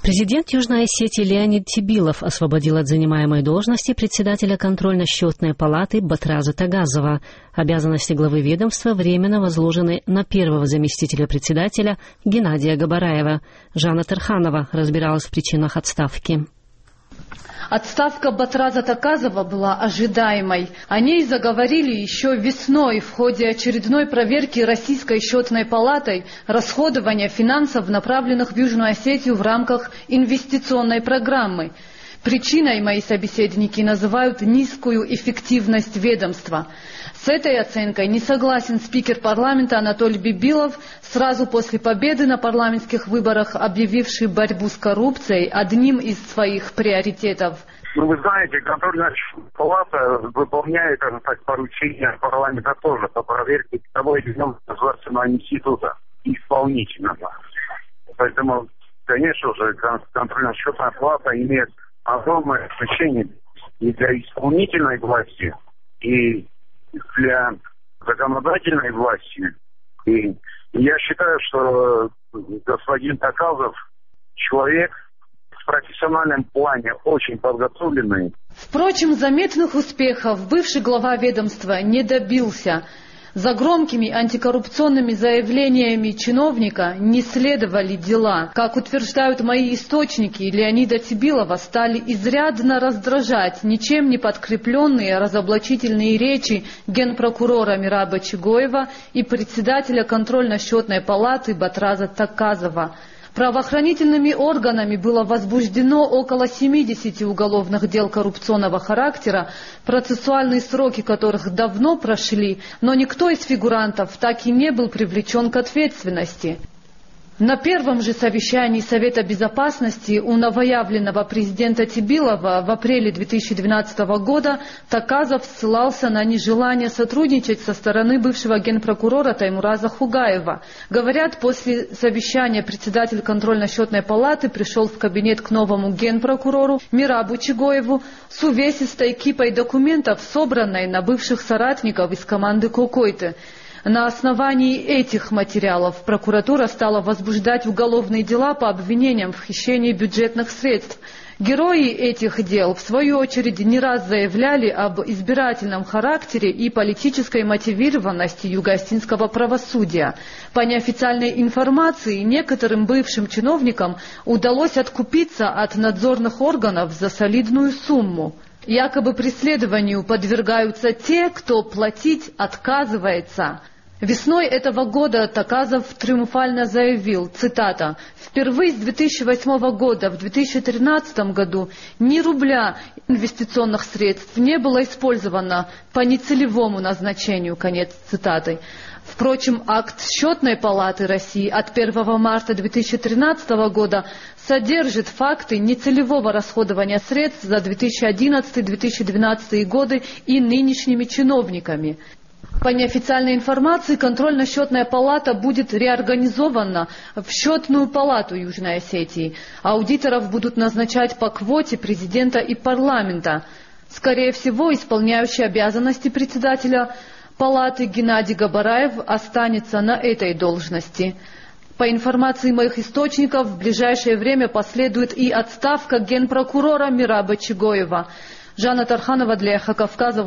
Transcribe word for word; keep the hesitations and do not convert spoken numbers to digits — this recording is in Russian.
Президент Южной Осетии Леонид Тебилов освободил от занимаемой должности председателя контрольно-счетной палаты Батраза Тагазова. Обязанности главы ведомства временно возложены на первого заместителя председателя Геннадия Габараева. Жанна Тарханова разбиралась в причинах отставки. Отставка Батраза Тагазова была ожидаемой. О ней заговорили еще весной в ходе очередной проверки Российской счетной палатой расходования финансов, направленных в Южную Осетию в рамках инвестиционной программы. Причиной мои собеседники называют низкую эффективность ведомства. С этой оценкой не согласен спикер парламента Анатолий Бибилов, сразу после победы на парламентских выборах объявивший борьбу с коррупцией одним из своих приоритетов. Ну, вы знаете, контрольная палата выполняет, так, поручения парламента тоже по проверке того или иного государственного института исполнительного. Поэтому, конечно же, контрольно-счетная палата имеет огромное значение и для исполнительной власти, и для законодательной власти. И я считаю, что господин Тагазов человек в профессиональном плане очень подготовленный. Впрочем, заметных успехов бывший глава ведомства не добился. За громкими антикоррупционными заявлениями чиновника не следовали дела. Как утверждают мои источники, Леонида Тебилова стали изрядно раздражать ничем не подкрепленные разоблачительные речи генпрокурора Мираба Чигоева и председателя контрольно-счетной палаты Батраза Тагазова. Правоохранительными органами было возбуждено около семидесяти уголовных дел коррупционного характера, процессуальные сроки которых давно прошли, но никто из фигурантов так и не был привлечен к ответственности. На первом же совещании Совета Безопасности у новоявленного президента Тебилова в апреле две тысячи двенадцатого года Тагазов ссылался на нежелание сотрудничать со стороны бывшего генпрокурора Таймураза Хугаева. Говорят, после совещания председатель контрольно-счетной палаты пришел в кабинет к новому генпрокурору Мирабу Чигоеву с увесистой кипой документов, собранной на бывших соратников из команды Кокойты. На основании этих материалов прокуратура стала возбуждать уголовные дела по обвинениям в хищении бюджетных средств. Герои этих дел, в свою очередь, не раз заявляли об избирательном характере и политической мотивированности юго-осетинского правосудия. По неофициальной информации, некоторым бывшим чиновникам удалось откупиться от надзорных органов за солидную сумму. Якобы преследованию подвергаются те, кто платить отказывается. Весной этого года Тагазов триумфально заявил, цитата, «Впервые с две тысячи восьмого года в две тысячи тринадцатом году ни рубля инвестиционных средств не было использовано по нецелевому назначению», конец цитаты. Впрочем, акт Счетной палаты России от первого марта две тысячи тринадцатого года содержит факты нецелевого расходования средств за две тысячи одиннадцатый — две тысячи двенадцатый годы и нынешними чиновниками. По неофициальной информации, контрольно-счетная палата будет реорганизована в Счетную палату Южной Осетии. Аудиторов будут назначать по квоте президента и парламента. Скорее всего, исполняющий обязанности председателя палаты Геннадий Габараев останется на этой должности. По информации моих источников, в ближайшее время последует и отставка генпрокурора Мираба Чигоева. Жанна Тарханова для Эхо Кавказа.